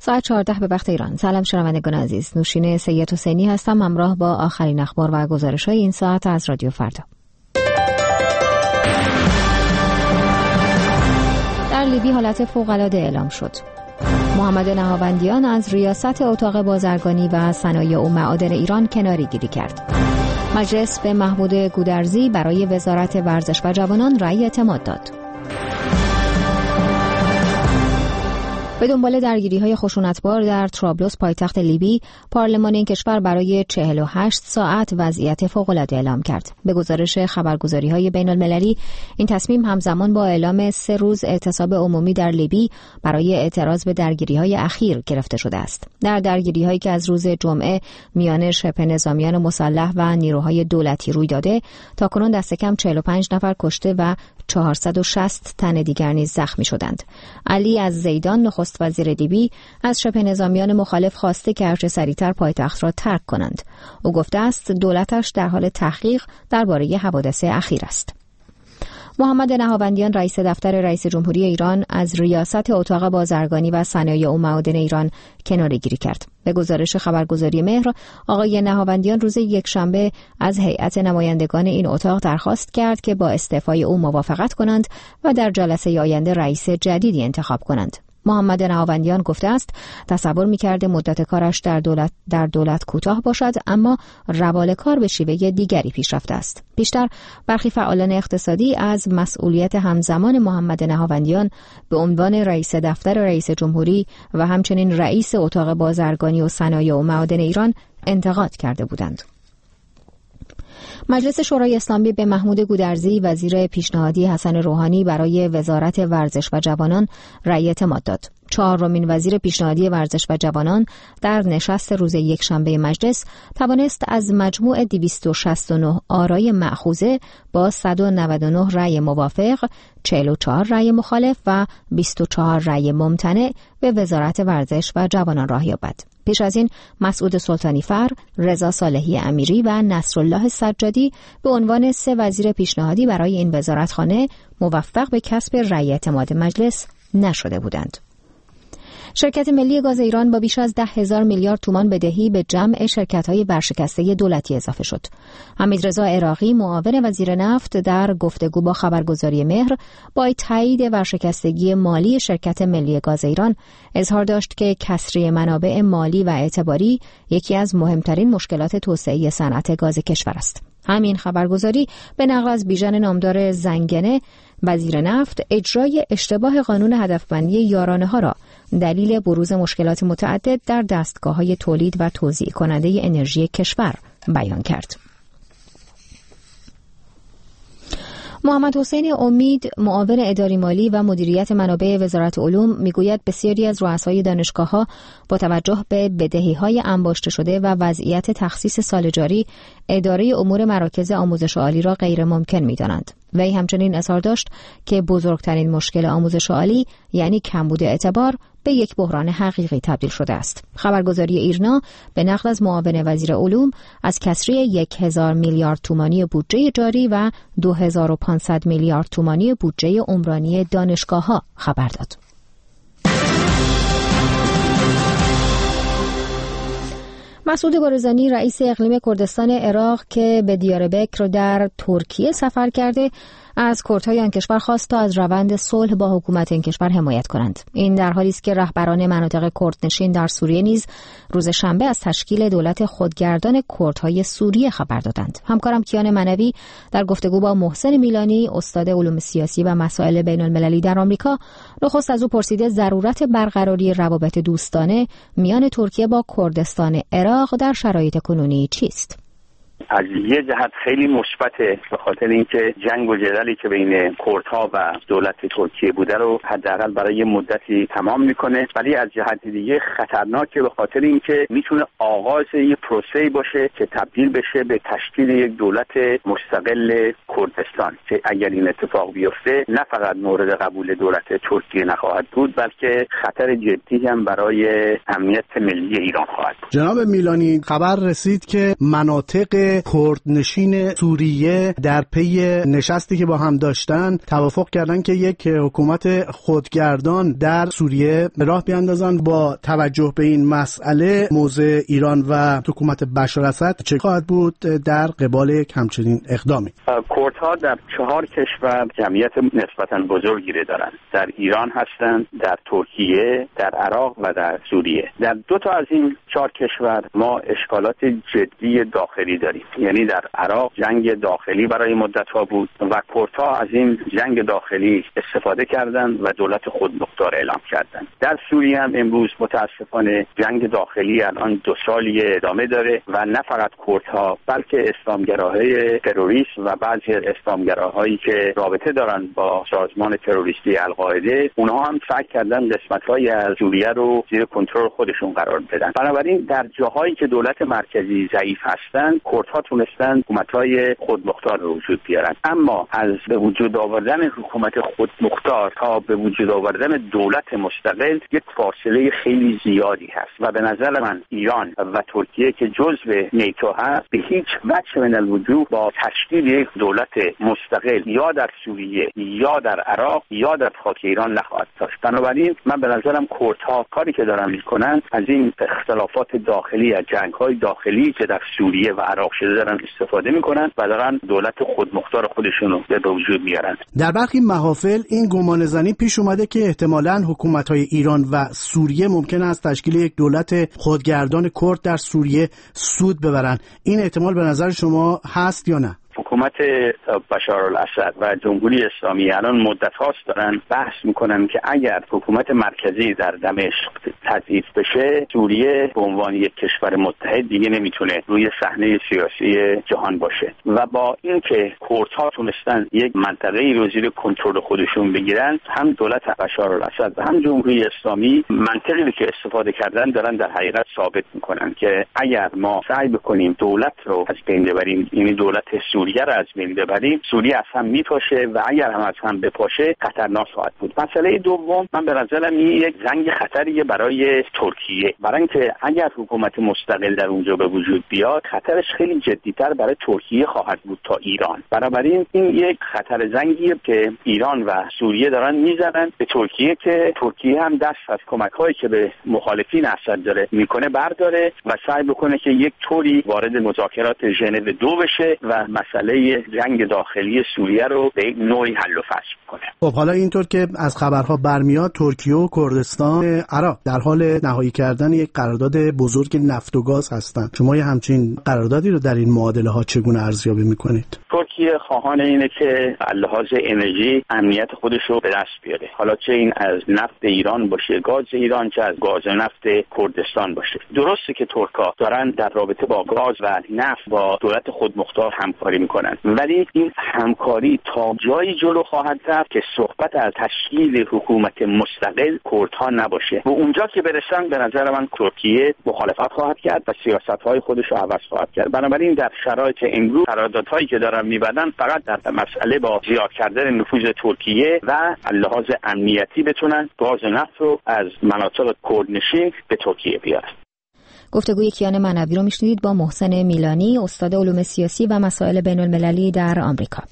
ساعت 14 به وقت ایران. سلام شنوندگان عزیز، نوشین سید حسینی هستم، همراه با آخرین اخبار و گزارش‌های این ساعت از رادیو فردا. در لیبی حالت فوق‌العاده اعلام شد. محمد نهاوندیان از ریاست اتاق بازرگانی و صنایع و معادن ایران کناره‌گیری کرد. مجلس به محمود گودرزی برای وزارت ورزش و جوانان رأی اعتماد داد. به دنبال درگیری‌های خشونتبار در طرابلس پایتخت لیبی، پارلمان این کشور برای 48 ساعت وضعیت فوق‌العاده اعلام کرد. به گزارش خبرگزاری‌های بین‌المللی، این تصمیم همزمان با اعلام 3 روز اعتصاب عمومی در لیبی برای اعتراض به درگیری‌های اخیر گرفته شده است. در درگیری‌هایی که از روز جمعه میان شبه نظامیان مسلح و نیروهای دولتی روی داده، تاکنون دست کم 45 نفر کشته و 460 تن دیگر نیز زخمی شدند. علی از زیدان، نخست وزیر لیبی، از شبه نظامیان مخالف خواسته که هرچه سریعتر پایتخت را ترک کنند. او گفته است دولتش در حال تحقیق درباره حوادث اخیر است. محمد نهاوندیان، رئیس دفتر رئیس جمهوری ایران، از ریاست اتاق بازرگانی و صنایع و معادن ایران کناره‌گیری کرد. به گزارش خبرگزاری مهر، آقای نهاوندیان روز یکشنبه از هیئت نمایندگان این اتاق درخواست کرد که با استعفای او موافقت کنند و در جلسه آینده رئیس جدیدی انتخاب کنند. محمد نهاوندیان گفته است تصور می‌کرده مدت کارش در دولت کوتاه باشد، اما روال کار به شیوه دیگری پیش رفته است. بیشتر برخی فعالان اقتصادی از مسئولیت همزمان محمد نهاوندیان به عنوان رئیس دفتر رئیس جمهوری و همچنین رئیس اتاق بازرگانی و صنایع و معادن ایران انتقاد کرده بودند. مجلس شورای اسلامی به محمود گودرزی، وزیر پیشنهادی حسن روحانی برای وزارت ورزش و جوانان رأی اعتماد داد. 4مین وزیر پیشنهادی ورزش و جوانان در نشست روز یکشنبه مجلس توانست از مجموع 269 آرای مأخوذه با 199 رأی موافق، 44 رأی مخالف و 24 رأی ممتنع به وزارت ورزش و جوانان راه یابد. پیش از این مسعود سلطانی فر، رضا صالحی امیری و نصرالله سجادی به عنوان 3 وزیر پیشنهادی برای این وزارتخانه موفق به کسب رأی اعتماد مجلس نشده بودند. شرکت ملی گاز ایران با بیش از 10,000 میلیارد تومان بدهی به جمع شرکت‌های ورشکسته دولتی اضافه شد. حمیدرضا عراقی، معاون وزیر نفت، در گفتگو با خبرگزاری مهر با تایید ورشکستگی مالی شرکت ملی گاز ایران اظهار داشت که کسری منابع مالی و اعتباری یکی از مهمترین مشکلات توسعه صنعت گاز کشور است. همین خبرگزاری به نقل از بیژن نامدار زنگنه، وزیر نفت، اجرای اشتباه قانون هدفبندی یارانه‌ها را دلیل بروز مشکلات متعدد در دستگاه‌های تولید و توزیع کننده انرژی کشور بیان کرد. محمد حسین امید، معاون اداری مالی و مدیریت منابع وزارت علوم، میگوید بسیاری از رؤسای دانشگاه‌ها با توجه به بدهی‌های انباشته شده و وضعیت تخصیص سال جاری، اداره امور مراکز آموزش عالی را غیر ممکن می‌دانند. وی همچنین اظهار داشت که بزرگترین مشکل آموزش عالی، یعنی کمبود اعتبار، به یک بحران حقیقی تبدیل شده است. خبرگزاری ایرنا به نقل از معاون وزیر علوم از کسری 1,000 میلیارد تومانی بودجه جاری و 2,500 میلیارد تومانی بودجه عمرانی دانشگاه‌ها خبر داد. مسعود گارزانی، رئیس اقلیم کردستان عراق که به دیاربکر در ترکیه سفر کرده، از کردهای آن کشور خواست تا از روند صلح با حکومت این کشور حمایت کنند. این در حالی است که رهبران مناطق کردنشین در سوریه نیز روز شنبه از تشکیل دولت خودگردان کردهای سوریه خبر دادند. همکارم کیان منوی در گفتگو با محسن میلانی، استاد علوم سیاسی و مسائل بین‌المللی در آمریکا، نخست از او پرسیده ضرورت برقراری روابط دوستانه میان ترکیه با کردستان عراق در شرایط کنونی چیست؟ از یه جهت خیلی مثبته، به خاطر اینکه جنگ و جدلی که بین کردها و دولت ترکیه بوده رو حداقل برای یه مدتی تمام میکنه، ولی از جهت دیگه خطرناکه، به خاطر اینکه میتونه آغاز یه پروسه‌ای باشه که تبدیل بشه به تشکیل یک دولت مستقل کردستان که اگر این اتفاق بیفته نه فقط مورد قبول دولت ترکیه نخواهد بود، بلکه خطر جدی هم برای امنیت ملی ایران خواهد بود. جناب میلانی، خبر رسید که مناطق کردنشین سوریه در پی نشستی که با هم داشتن توافق کردن که یک حکومت خودگردان در سوریه راه بیاندازن. با توجه به این مسئله موضع ایران و حکومت بشار اسد چه خواهد بود در قبال یک همچنین اقدامی؟ کردها در 4 کشور جمعیت نسبتاً بزرگی دارند. در ایران هستند، در ترکیه، در عراق و در سوریه. در 2 تا از این 4 کشور ما اشکالات جدی داخلی داریم. یعنی در عراق جنگ داخلی برای مدت‌ها بود و کردها از این جنگ داخلی استفاده کردند و دولت خودمختار اعلام کردند. در سوریه هم امروز متاسفانه جنگ داخلی الان 2 سالی ادامه داره و نه فقط کردها بلکه اسلامگراهای تروریست و بعضی اسلامگراهایی که رابطه دارن با سازمان تروریستی القاعده، اونها هم سعی کردن قسمت‌های از سوریه رو زیر کنترل خودشون قرار بدن. بنابراین در جاهایی که دولت مرکزی ضعیف هستن، کردها تونستن حکومت‌های خودمختار به وجود بیارن. اما از به وجود آوردن حکومت خودمختار تا به وجود آوردن دولت مستقل یک فاصله خیلی زیادی هست و به نظر من ایران و ترکیه که جزو نیتو هست به هیچ وجه من الوجوه با تشکیل یک دولت مستقل یا در سوریه یا در عراق یا در خاک ایران نخواهد داشت. بنابراین من به نظرم کردها کاری که دارن میکنن از این اختلافات داخلی، از جنگ‌های داخلی که در سوریه و عراق شده دارن استفاده میکنن و دارن دولت خودمختار خودشون رو به وجود میارن. در برخی محافل این گمانه‌زنی پیش اومده که احتمالاً حکومت‌های ایران و سوریه ممکن است تشکیل یک دولت خودگردان کرد در سوریه سود ببرن. این احتمال به نظر شما هست یا نه؟ حکومت بشارالاسد و جمهوری اسلامی الان مدت هاست دارن بحث میکنن که اگر حکومت مرکزی در دمشق تضعیف بشه، سوریه به عنوان یک کشور متحد دیگه نمیتونه روی صحنه سیاسی جهان باشه. و با اینکه کردها تونستن یک منطقه‌ای رو زیر کنترل خودشون بگیرن، هم دولت بشارالاسد و هم جمهوری اسلامی منطقی که استفاده کردن دارن در حقیقت ثابت میکنن که اگر ما سعی بکنیم دولت رو از بین ببریم، یعنی دولت سوریه را از بین ببریم، سوریه از هم میپاشه و اگر هم از هم بپاشه خطرناک خواهد بود. مسئله دوم، من به نظرم این یک زنگ خطریه برای ترکیه، برای اینکه اگر حکومت مستقل در اونجا به وجود بیاد خطرش خیلی جدی‌تر برای ترکیه خواهد بود تا ایران. بنابراین این یک خطر زنگیه که ایران و سوریه دارن میزنن به ترکیه که ترکیه هم دست از کمک‌هایی که به مخالفین اسد داره میکنه برداره و سعی بکنه که یک طوری وارد مذاکرات ژنو 2 بشه و مسئله جنگ داخلی سوریه رو به یک نوعی حل و فصل کنه. خب حالا اینطور که از خبرها برمیاد ترکیه و کردستان عراق در حال نهایی کردن یک قرارداد بزرگ نفت و گاز هستند. شما یه همچین قراردادی رو در این معادله ها چگونه ارزیابی میکنید؟ ترکیه خواهان اینه که از لحاظ انرژی امنیت خودش رو به دست بیاره. حالا چه این از نفت ایران باشه، گاز ایران، چه از گاز نفت کردستان باشه. درسته که ترک‌ها دارن در رابطه با گاز و نفت با دولت خودمختار همکاری میکنن، ولی این همکاری تا جایی جلو خواهد رفت که صحبت از تشکیل حکومت مستقل کردها نباشه. و اونجا که برسن به نظر من ترکیه مخالفت خواهد کرد و سیاست‌های خودش رو عوض خواهد کرد. بنابراین در شرایط امروز قراردادهایی که دارن میبندن فقط در مسئله با زیاد کردن نفوذ ترکیه و لحاظ امنیتی بتونن گاز نفت رو از مناطق کردنشین به ترکیه بیارن. گفتگوی کیان معنوی رو میشنیدید با محسن میلانی، استاد علوم سیاسی و مسائل بین المللی در آمریکا.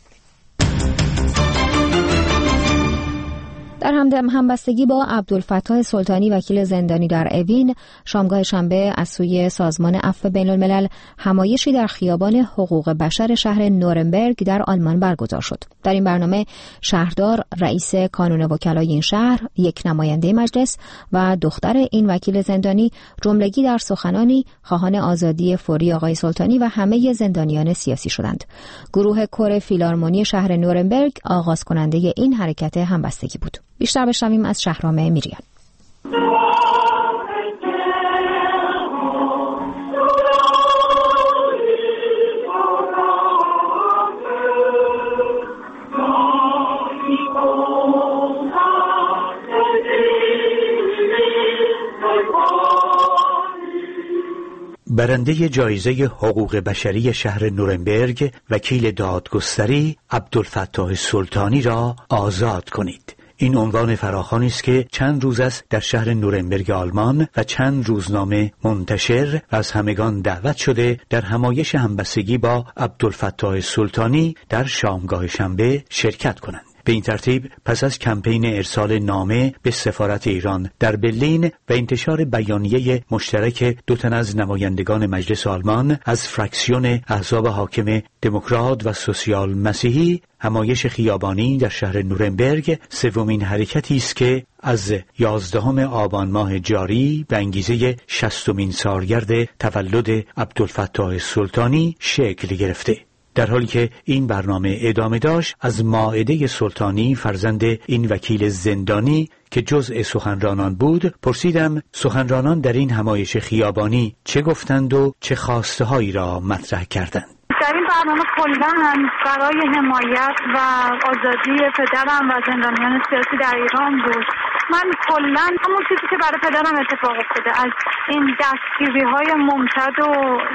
در همبستگی با عبدالفتاح سلطانی وکیل زندانی در اوین، شامگاه شنبه از سوی سازمان عفو بین الملل همایشی در خیابان حقوق بشر شهر نورنبرگ در آلمان برگزار شد. در این برنامه شهردار، رئیس کانون وکلای این شهر، یک نماینده مجلس و دختر این وکیل زندانی جملگی در سخنانی خواهان آزادی فوری آقای سلطانی و همه زندانیان سیاسی شدند. گروه کور فیلارمونی شهر نورنبرگ آغاز کننده این حرکت همبستگی بود. بیشتر بشنویم از شهرام میریان. برنده جایزه حقوق بشری شهر نورنبرگ وکیل دادگستری عبدالفتاح سلطانی را آزاد کنید. این عنوان فراخوانی است که چند روز است در شهر نورنبرگ آلمان و چند روزنامه منتشر و از همگان دعوت شده در همایش همبستگی با عبدالفتاح سلطانی در شامگاه شنبه شرکت کنند. به این ترتیب پس از کمپین ارسال نامه به سفارت ایران در برلین و انتشار بیانیه مشترک دو تن از نمایندگان مجلس آلمان از فراکسیون احزاب حاکم دموکرات و سوسیال مسیحی، همایش خیابانی در شهر نورنبرگ سومین حرکتی است که از 11 آبان ماه جاری به انگیزه 60مین سالگرد تولد عبدالفتاح سلطانی شکل گرفته. در حالی که این برنامه ادامه داشت، از مائده سلطانی فرزند این وکیل زندانی که جزء سخنرانان بود پرسیدم سخنرانان در این همایش خیابانی چه گفتند و چه خواسته هایی را مطرح کردند. در این برنامه کلاً برای حمایت و آزادی پدرم و زندانیان سیاسی در ایران بود. من کلاً همون چیزی که برای پدرم اتفاق افتاده، از این دستگیری‌های ممتد و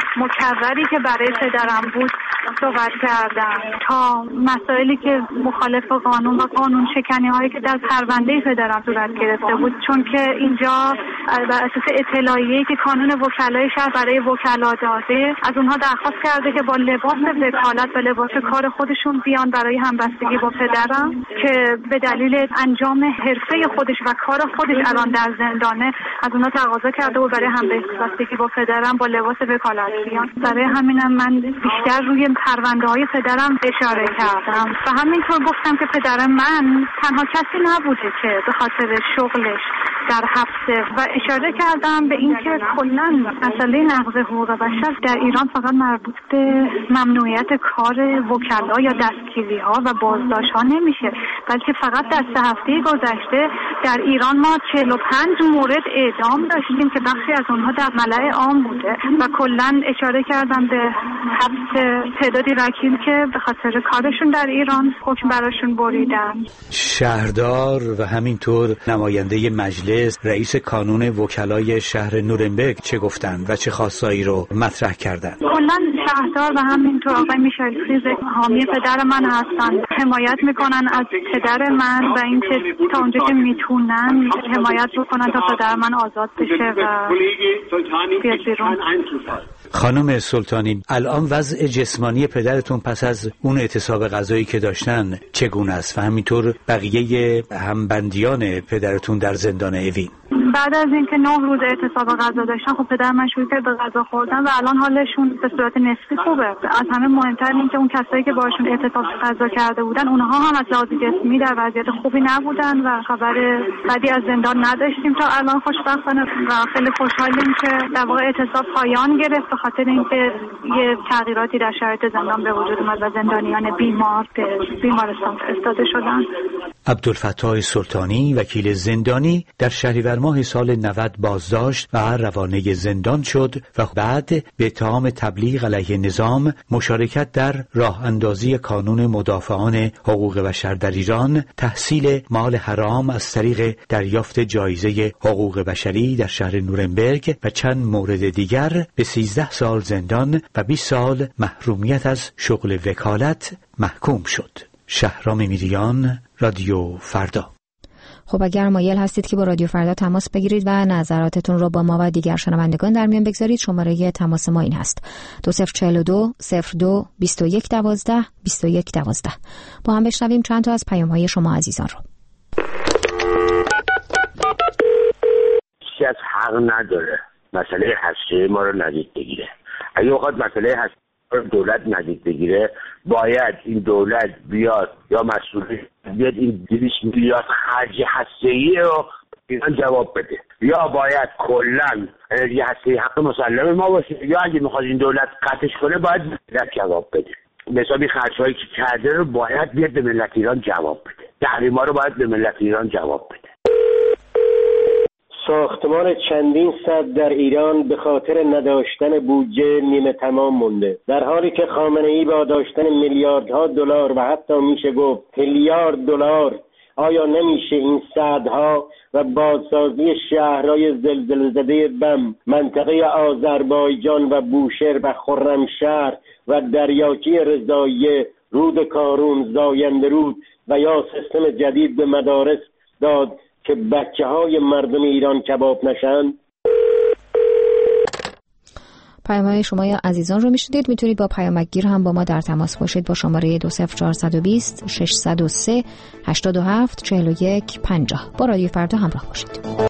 مکرری که برای پدرم بود صحبت کردم تا مسائلی که مخالف قانون و قانون شکنی‌هایی که در پرونده پدرم صورت گرفته بود، چون که اینجا بر اساس اطلاعیه‌ای که کانون وکلای شهر برای وکلا داده، از اونها درخواست کرده که با لباس وکالت و لباس کار خودشون بیان برای همبستگی با پدرم که به دلیل انجام حرفه خودش و کار خودش الان در زندانه از اونها تقاضا کرده و برای همبستگی با پدرم با لباس وکالت بیان. برای همینم من بیشتر روی پرونده‌های پدرم اشاره کردم و همینطور گفتم که پدر من تنها کسی نبوده که به خاطر شغلش در حبسه و اشاره کردم به اینکه کلاً مسئله نقض حقوق بشر در ایران فقط مربوط به ممنوعیت کار وکلا یا دستگیری‌ها و بازداشت‌ها نمیشه، بلکه فقط در 3 هفته گذشته در ایران ما 45 مورد اعدام داشتیم که بخشی از اونها در ملأ عام بوده و کلاً اشاره کردم به حبس تعدادی وکیل که به خاطر کارشون در ایران حکم براشون بریدن. شهردار و همینطور نماینده مجلس، رئیس کانون وکلای شهر نورنبرگ چه گفتند و چه خواستایی رو مطرح کردند؟ کلاً شهردار و همینطور آقای میشل فریز حامی پدر من هستند، حمایت میکنن از پدر من و اینکه تا اونجا که میتونن حمایت بکنن تا پدر من آزاد بشه و بیاد بیرون. خانم سلطانی، الان وضع جسمانی پدرتون پس از اون اعتصاب غذایی که داشتن چگونه است و همینطور بقیه همبندیان پدرتون در زندان اوین؟ بعد از اینکه 9 روز اعتصاب غذا داشتن، خب پدر من شروع کرد به غذا خوردن و الان حالشون به صورت نسبی خوبه. از همه مهمتر این که اون کسایی که باشون اعتصاب غذا کرده بودن، اونها هم از لحاظ جسمی در وضعیت خوبی نبودن و خبر بدی از زندان نداشتیم تا الان خوشبختانه و خیلی خوشحالیم که در واقع اعتصاب پایان گرفت به خاطر اینکه یه تغییراتی در شرایط زندان به وجود اومد و زندانیان بیمار به بیمارستان فرستاده شدن. عبدالفتاح سلطانی، وکیل زندانی، در شهریور ماه سال 90 بازداشت و روانه زندان شد و بعد به اتهام تبلیغ علیه نظام، مشارکت در راه اندازی کانون مدافعان حقوق بشر در ایران، تحصیل مال حرام از طریق دریافت جایزه حقوق بشری در شهر نورنبرگ و چند مورد دیگر به 13 سال زندان و 20 سال محرومیت از شغل وکالت محکوم شد. شهرام میریان، رادیو فردا. خب اگر مایل هستید که با رادیو فردا تماس بگیرید و نظراتتون رو با ما و دیگر شنوندگان در میان بگذارید، شماره تماس ما این هست 2042 02 21 12 21 12. با هم بشنویم چند تا از پیام‌های شما عزیزان رو. کسی از حق نداره مسئله هسته ما رو نزدیک بگیره. اگه وقت مسئله هسته دولت نزدیک بگیره، باید این دولت بیاد یا مسئول بیاد این 200 میلیارد خرج هسته‌ای رو ایران جواب بده، یا باید کلا انرژی هسته‌ای حق مسلم ما باشه، یا اگه میخواد این دولت قطعش کنه باید ملت جواب بده. به حسابی خرج‌هایی که کرده رو باید بیاد به ملت ایران جواب بده. تحریم‌ها رو باید به ملت ایران جواب بده. ساختمان چندین صد در ایران به خاطر نداشتن بودجه نیمه تمام مونده، در حالی که خامنه‌ای با داشتن میلیاردها دلار و حتی میشه گفت تریلیارد دلار، آیا نمیشه این صدها و بازسازی شهرهای زلزله‌زده بم، منطقه آذربایجان و بوشهر و خرمشهر و دریاچه رضاییه، رود کارون، زاینده رود و یا سیستم جدید به مدارس داد که بچه‌های مردم ایران کباب نشن؟ پیام‌های شما یا عزیزان رو میشنید. میتونید با پیامکگیر هم با ما در تماس باشید با شماره 20420 603 87 41 50. با رادیو فردا همراه باشید.